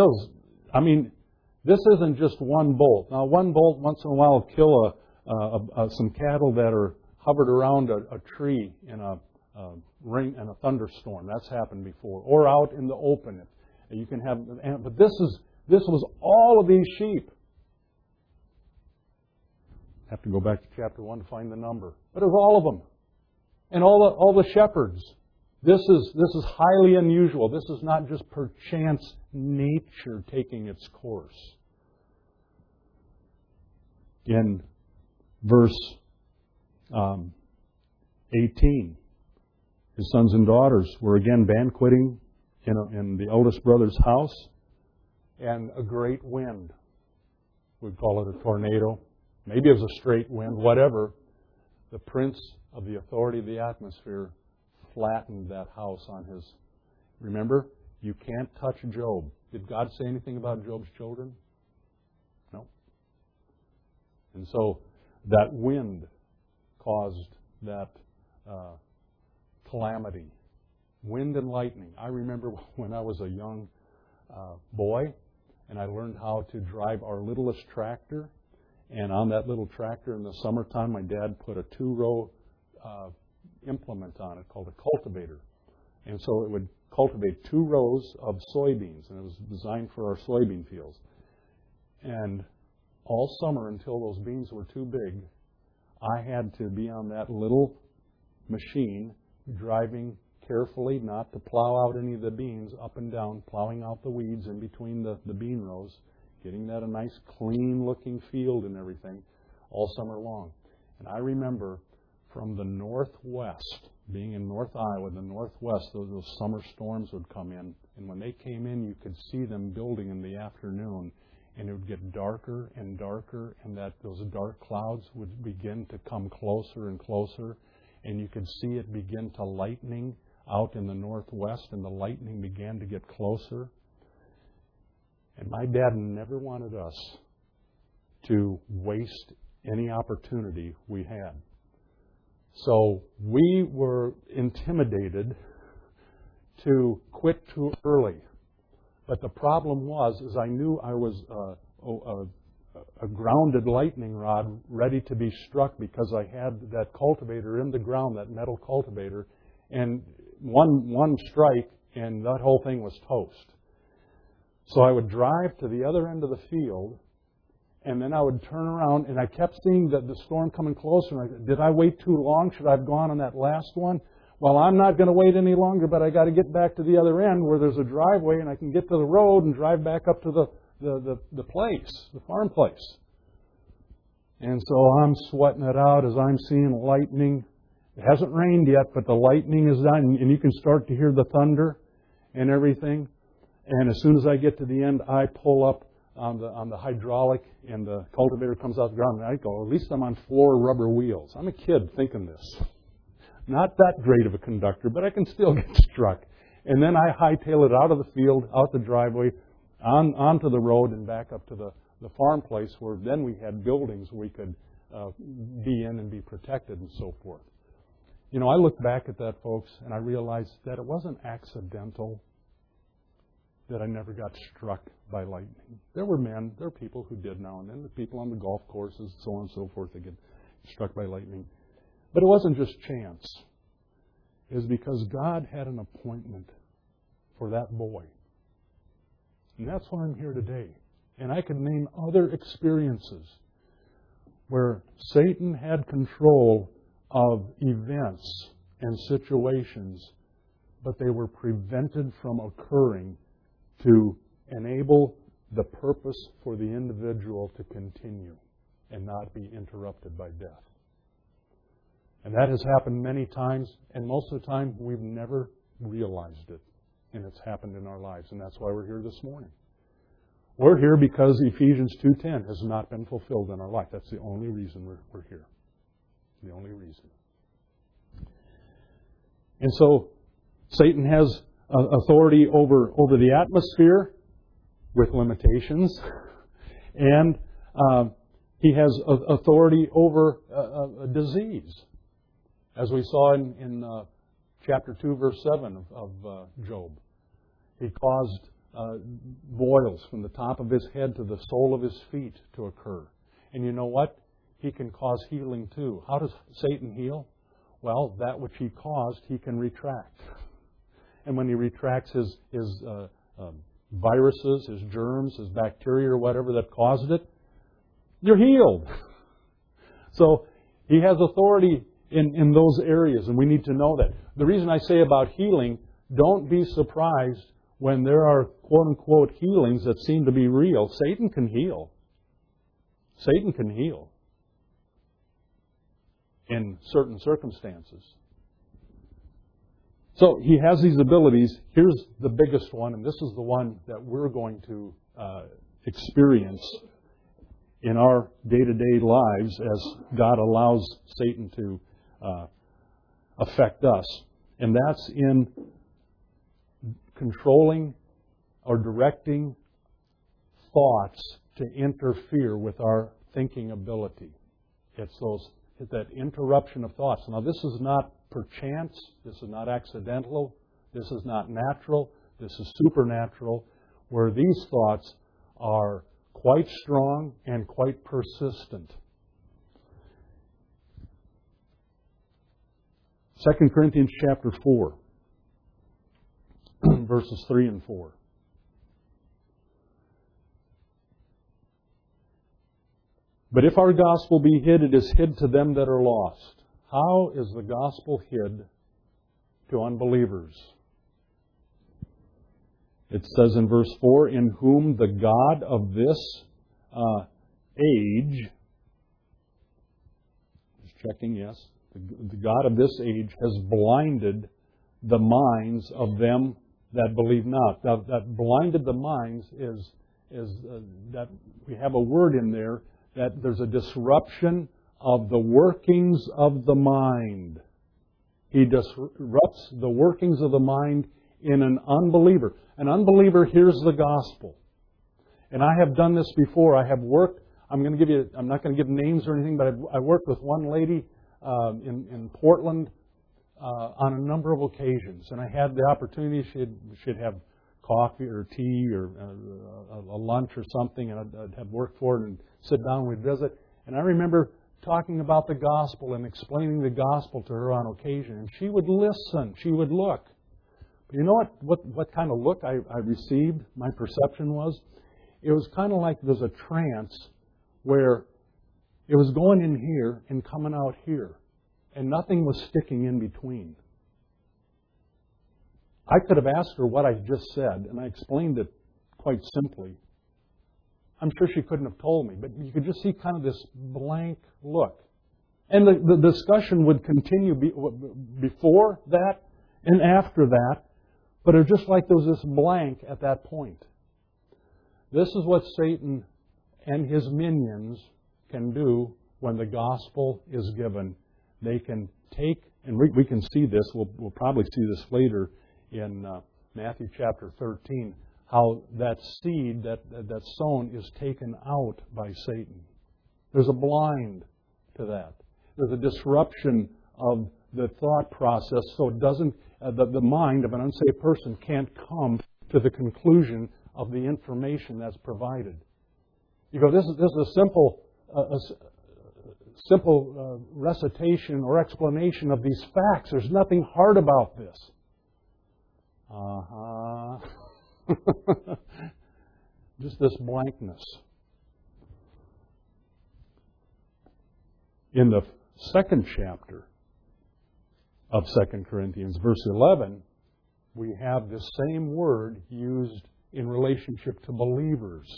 this isn't just one bolt. Now, one bolt once in a while will kill some cattle that are hovered around a tree in a rain and a thunderstorm. That's happened before. Or out in the open. You can have, but this was all of these sheep. I have to go back to chapter 1 to find the number. But it was all of them. And all the shepherds. This is highly unusual. This is not just perchance nature taking its course. In verse 18, his sons and daughters were again banqueting in the oldest brother's house, and a great wind, we'd call it a tornado, maybe it was a straight wind, whatever, the prince of the authority of the atmosphere flattened that house on his... Remember, you can't touch Job. Did God say anything about Job's children? No. And so that wind caused that calamity. Wind and lightning. I remember when I was a young boy and I learned how to drive our littlest tractor. And on that little tractor in the summertime, my dad put a 2-row implement on it called a cultivator. And so it would cultivate 2 rows of soybeans. And it was designed for our soybean fields. And all summer until those beans were too big, I had to be on that little machine driving carefully not to plow out any of the beans up and down, plowing out the weeds in between the bean rows, getting that a nice clean-looking field and everything all summer long. And I remember from the northwest, being in North Iowa, the northwest, those summer storms would come in. And when they came in, you could see them building in the afternoon. And it would get darker and darker, and those dark clouds would begin to come closer and closer. And you could see it begin to lightning out in the northwest, and the lightning began to get closer. And my dad never wanted us to waste any opportunity we had. So we were intimidated to quit too early. But the problem was, is I knew I was a grounded lightning rod ready to be struck because I had that cultivator in the ground, that metal cultivator, and one strike and that whole thing was toast. So I would drive to the other end of the field, and then I would turn around, and I kept seeing the storm coming closer. And did I wait too long? Should I have gone on that last one? Well, I'm not going to wait any longer, but I got to get back to the other end where there's a driveway, and I can get to the road and drive back up to the place, the farm place. And so I'm sweating it out as I'm seeing lightning. It hasn't rained yet, but the lightning is done, and you can start to hear the thunder and everything. And as soon as I get to the end, I pull up on the hydraulic, and the cultivator comes out the ground, and I go, at least I'm on 4 rubber wheels. I'm a kid thinking this. Not that great of a conductor, but I can still get struck. And then I hightail it out of the field, out the driveway, onto the road, and back up to the farm place where then we had buildings we could be in and be protected and so forth. You know, I look back at that, folks, and I realized that it wasn't accidental that I never got struck by lightning. There were people who did now and then, the people on the golf courses, so on and so forth, that get struck by lightning. But it wasn't just chance. It was because God had an appointment for that boy. And that's why I'm here today. And I can name other experiences where Satan had control of events and situations, but they were prevented from occurring to enable the purpose for the individual to continue and not be interrupted by death. And that has happened many times, and most of the time we've never realized it. And it's happened in our lives, and that's why we're here this morning. We're here because Ephesians 2:10 has not been fulfilled in our life. That's the only reason we're here. The only reason. And so Satan has authority over the atmosphere with limitations, and he has authority over a disease, as we saw in chapter 2, verse 7 of Job. He caused boils from the top of his head to the sole of his feet to occur. And you know what? He can cause healing too. How does Satan heal? Well, that which he caused, he can retract. And when he retracts his viruses, his germs, his bacteria or whatever that caused it, you're healed. So he has authority in those areas, and we need to know that. The reason I say about healing, don't be surprised when there are quote-unquote healings that seem to be real. Satan can heal. Satan can heal in certain circumstances. So he has these abilities. Here's the biggest one, and this is the one that we're going to experience in our day-to-day lives as God allows Satan to affect us. And that's in controlling or directing thoughts to interfere with our thinking ability. It's that interruption of thoughts. Now, this is not perchance. This is not accidental. This is not natural. This is supernatural, where these thoughts are quite strong and quite persistent. 2 Corinthians chapter 4, verses 3 and 4. But if our gospel be hid, it is hid to them that are lost. How is the gospel hid to unbelievers. It says in verse 4, in whom the God of this age, just checking, yes, the God of this age has blinded the minds of them that believe not. Now, that blinded the minds is that we have a word in there that there's a disruption of the workings of the mind. He disrupts the workings of the mind in an unbeliever. An unbeliever hears the gospel. And I have done this before. I have worked, I'm not going to give names or anything, but I worked with one lady in Portland on a number of occasions. And I had the opportunity, she'd have coffee or tea or a lunch or something, and I'd have work for it and sit down and we'd visit. And I remember talking about the gospel and explaining the gospel to her on occasion. And she would listen. She would look. But you know what kind of look I received? My perception was, it was kind of like there's a trance where it was going in here and coming out here. And nothing was sticking in between. I could have asked her what I just said, and I explained it quite simply. I'm sure she couldn't have told me, but you could just see kind of this blank look. And the discussion would continue before that and after that, but it was just like there was this blank at that point. This is what Satan and his minions can do when the gospel is given. They can take, and we can see this, we'll probably see this later in Matthew chapter 13, how that seed that's sown is taken out by Satan. There's a blind to that. There's a disruption of the thought process, so it doesn't, the mind of an unsaved person can't come to the conclusion of the information that's provided. You go, this is a simple recitation or explanation of these facts. There's nothing hard about this. Just this blankness. In the second chapter of 2 Corinthians, verse 11, we have the same word used in relationship to believers.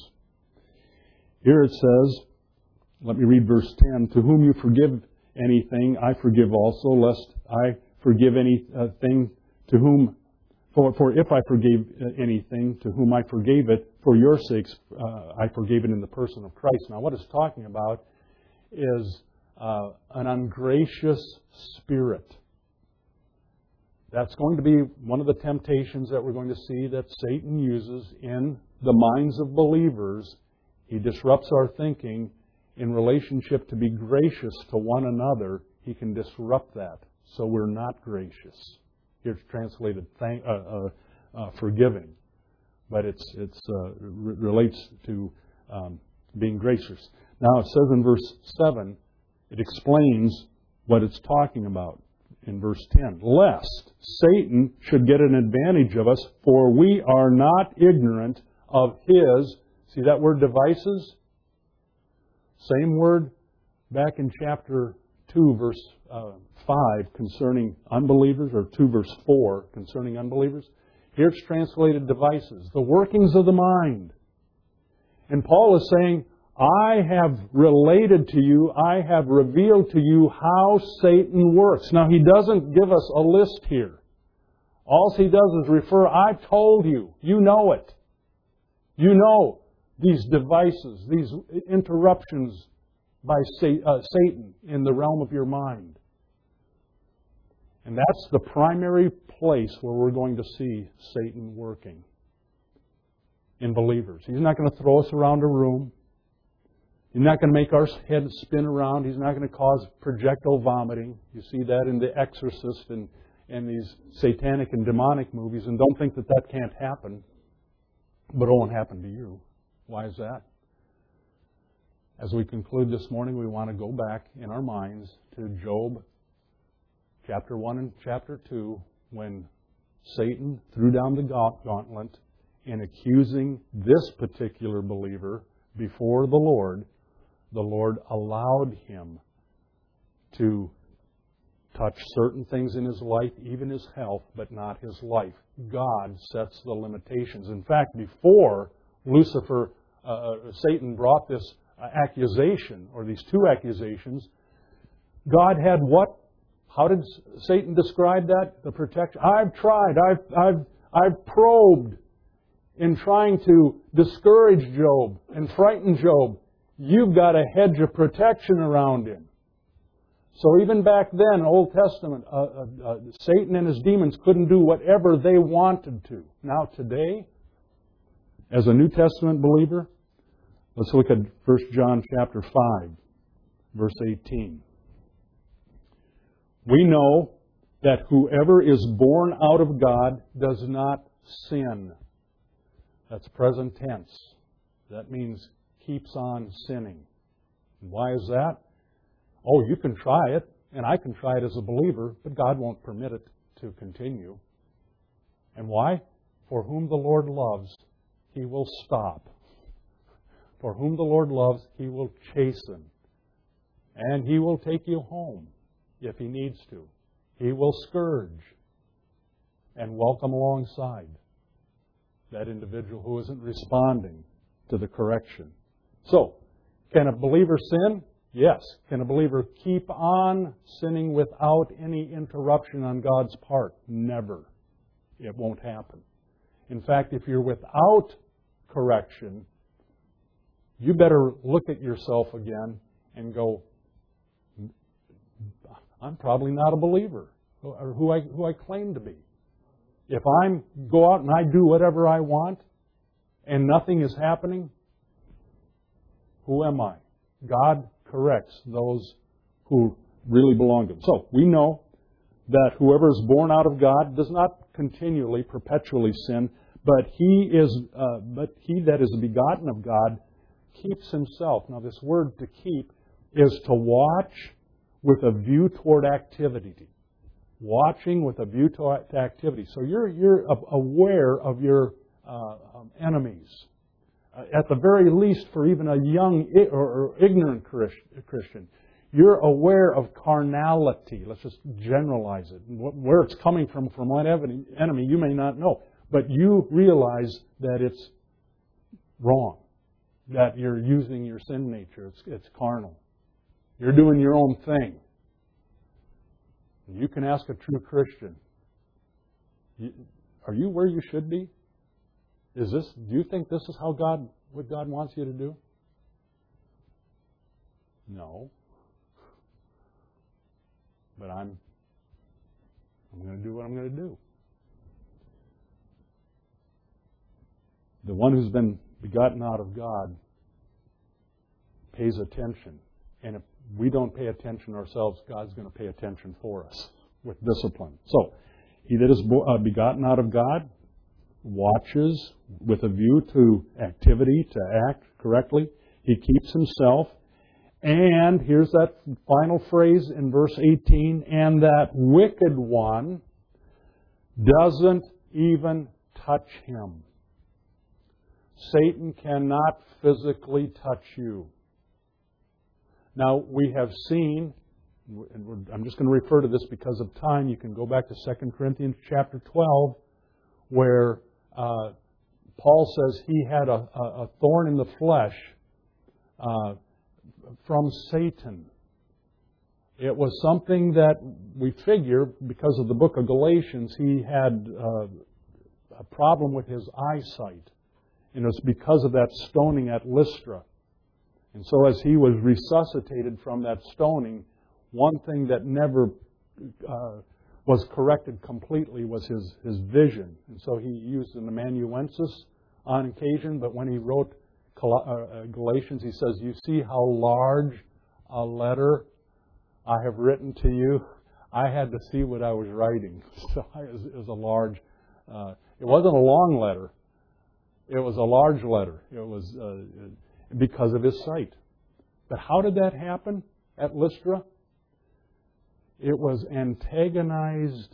Here it says, let me read verse 10, to whom you forgive anything, I forgive also, lest I forgive anything to whom, for if I forgave anything to whom I forgave it, for your sakes I forgave it in the person of Christ. Now what it's talking about is an ungracious spirit. That's going to be one of the temptations that we're going to see that Satan uses in the minds of believers. He disrupts our thinking in relationship to be gracious to one another. He can disrupt that, so we're not gracious. Here it's translated forgiving, but it relates to being gracious. Now it says in verse 7, it explains what it's talking about. In verse 10, lest Satan should get an advantage of us, for we are not ignorant of his, see that word devices? Same word back in chapter 2, verse 5 concerning unbelievers, or 2 verse 4 concerning unbelievers. Here it's translated devices, the workings of the mind. And Paul is saying, I have related to you, I have revealed to you how Satan works. Now, he doesn't give us a list here. All he does is refer, I've told you, you know it. You know these devices, these interruptions by Satan in the realm of your mind. And that's the primary place where we're going to see Satan working in believers. He's not going to throw us around a room. He's not going to make our head spin around. He's not going to cause projectile vomiting. You see that in The Exorcist and these satanic and demonic movies. And don't think that that can't happen. But it won't happen to you. Why is that? As we conclude this morning, we want to go back in our minds to Job chapter 1 and chapter 2, when Satan threw down the gauntlet in accusing this particular believer before the Lord allowed him to touch certain things in his life, even his health, but not his life. God sets the limitations. In fact, before Lucifer, Satan brought this accusation, or these two accusations, God had what? How did Satan describe that? The protection. I've tried. I've probed in trying to discourage Job and frighten Job. You've got a hedge of protection around him. So even back then, Old Testament, Satan and his demons couldn't do whatever they wanted to. Now today, as a New Testament believer, let's look at 1 John chapter 5, verse 18. We know that whoever is born out of God does not sin. That's present tense. That means keeps on sinning. And why is that? Oh, you can try it, and I can try it as a believer, but God won't permit it to continue. And why? For whom the Lord loves, He will stop. For whom the Lord loves, He will chasten. And He will take you home if He needs to. He will scourge and welcome alongside that individual who isn't responding to the correction. So, can a believer sin? Yes. Can a believer keep on sinning without any interruption on God's part? Never. It won't happen. In fact, if you're without correction, you better look at yourself again and go, I'm probably not a believer, or who I claim to be. If I go out and I do whatever I want and nothing is happening, who am I? God corrects those who really belong to Him. So, we know that whoever is born out of God does not continually, perpetually sin, but he that is begotten of God keeps himself. Now, this word to keep is to watch with a view toward activity. Watching with a view to activity. So you're aware of your enemies. At the very least, for even a young or ignorant Christian, you're aware of carnality. Let's just generalize it. Where it's coming from what enemy, you may not know. But you realize that it's wrong. That you're using your sin nature. It's carnal. You're doing your own thing. You can ask a true Christian, are you where you should be? Do you think this is what God wants you to do? No. But I'm going to do what I'm going to do. The one who's been begotten out of God pays attention. And if we don't pay attention ourselves, God's going to pay attention for us with discipline. So, he that is begotten out of God watches with a view to activity, to act correctly. He keeps himself. And here's that final phrase in verse 18, and that wicked one doesn't even touch him. Satan cannot physically touch you. Now, we have seen, and I'm just going to refer to this because of time. You can go back to 2 Corinthians chapter 12, where Paul says he had a thorn in the flesh from Satan. It was something that we figure, because of the book of Galatians, he had a problem with his eyesight. And it was because of that stoning at Lystra. And so as he was resuscitated from that stoning, one thing that never was corrected completely was his vision. And so he used an amanuensis on occasion, but when he wrote Galatians, he says, you see how large a letter I have written to you? I had to see what I was writing. So it was a large, it wasn't a long letter. It was a large letter. It was because of his sight. But how did that happen at Lystra? It was antagonized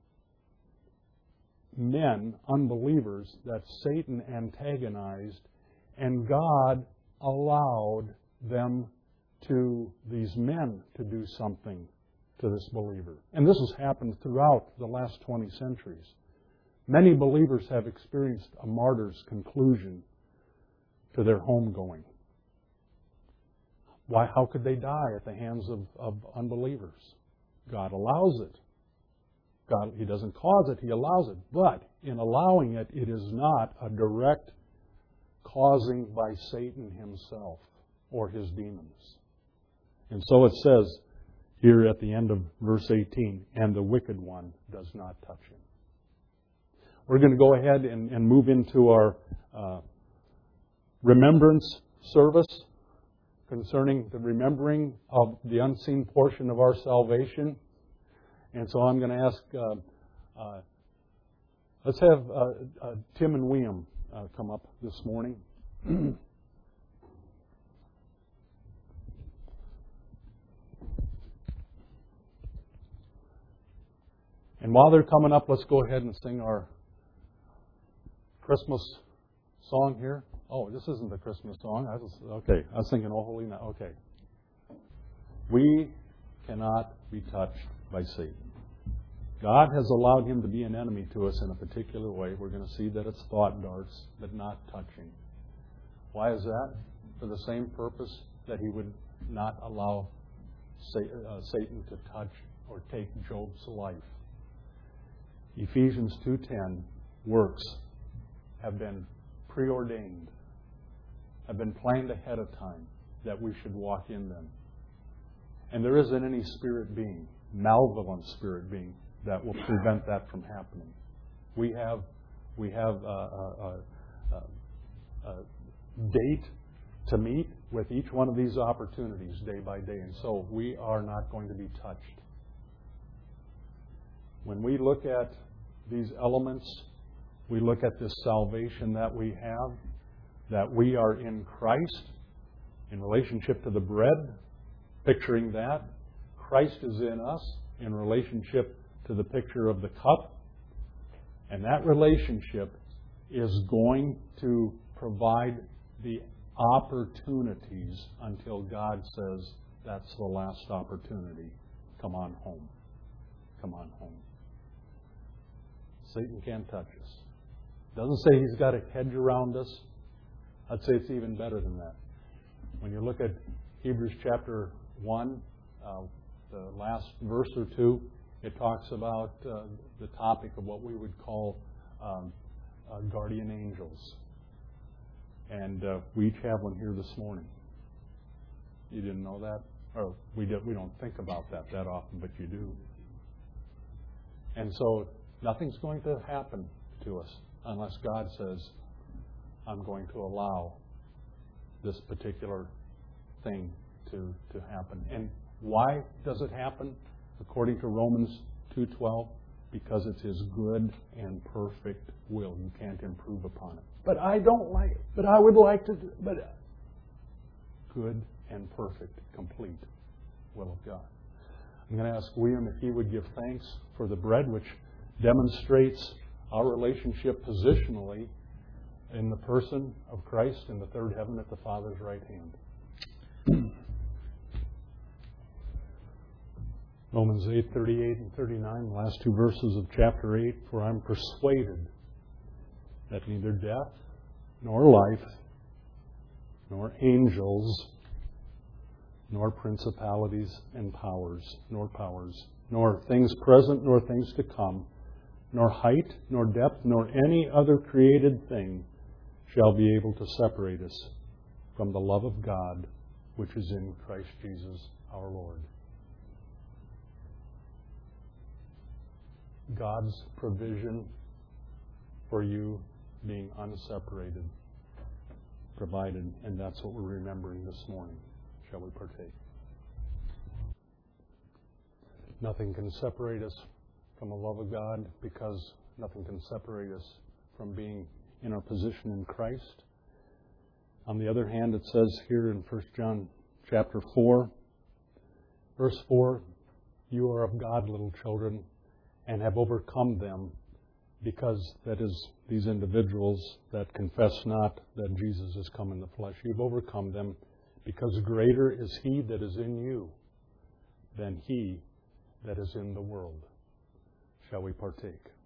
men, unbelievers, that Satan antagonized, and God allowed these men to do something to this believer. And this has happened throughout the last 20 centuries. Many believers have experienced a martyr's conclusion to their homegoing. Why? How could they die at the hands of unbelievers? God allows it. He doesn't cause it, He allows it. But in allowing it, it is not a direct causing by Satan himself or his demons. And so it says here at the end of verse 18, and the wicked one does not touch him. We're going to go ahead and move into our remembrance service concerning the remembering of the unseen portion of our salvation. And so I'm going to ask, let's have Tim and William come up this morning. And while they're coming up, let's go ahead and sing our Christmas song here. Oh, this isn't the Christmas song. I was thinking, Oh Holy Night. Okay. We cannot be touched by Satan. God has allowed him to be an enemy to us in a particular way. We're going to see that it's thought darts, but not touching. Why is that? For the same purpose that he would not allow Satan to touch or take Job's life. Ephesians 2:10, works have been preordained, have been planned ahead of time that we should walk in them. And there isn't any spirit being, malevolent spirit being, that will prevent that from happening. We have a date to meet with each one of these opportunities day by day, and so we are not going to be touched. When we look at these elements, we look at this salvation that we have, that we are in Christ in relationship to the bread, picturing that. Christ is in us in relationship to the picture of the cup. And that relationship is going to provide the opportunities until God says, that's the last opportunity. Come on home. Come on home. Satan can't touch us. Doesn't say he's got a hedge around us. I'd say it's even better than that. When you look at Hebrews chapter 1, the last verse or two, it talks about the topic of what we would call guardian angels. And we each have one here this morning. You didn't know that? Or we don't think about that often, but you do. And so nothing's going to happen to us unless God says, I'm going to allow this particular thing to happen. And why does it happen? According to Romans 2:12, because it's His good and perfect will. You can't improve upon it. But I don't like it. But I would like to. But good and perfect, complete will of God. I'm going to ask William if he would give thanks for the bread, which demonstrates our relationship positionally in the person of Christ in the third heaven at the Father's right hand. Romans 8:38 and 39, the last two verses of chapter 8. For I'm persuaded that neither death, nor life, nor angels, nor principalities and powers, nor things present, nor things to come, nor height, nor depth, nor any other created thing shall be able to separate us from the love of God which is in Christ Jesus our Lord. God's provision for you being unseparated, provided, and that's what we're remembering this morning. Shall we partake? Nothing can separate us from the love of God, because nothing can separate us from being in our position in Christ. On the other hand, it says here in 1 John chapter 4, verse 4, you are of God, little children, and have overcome them, because that is these individuals that confess not that Jesus has come in the flesh. You've overcome them, because greater is He that is in you than he that is in the world. Shall we partake?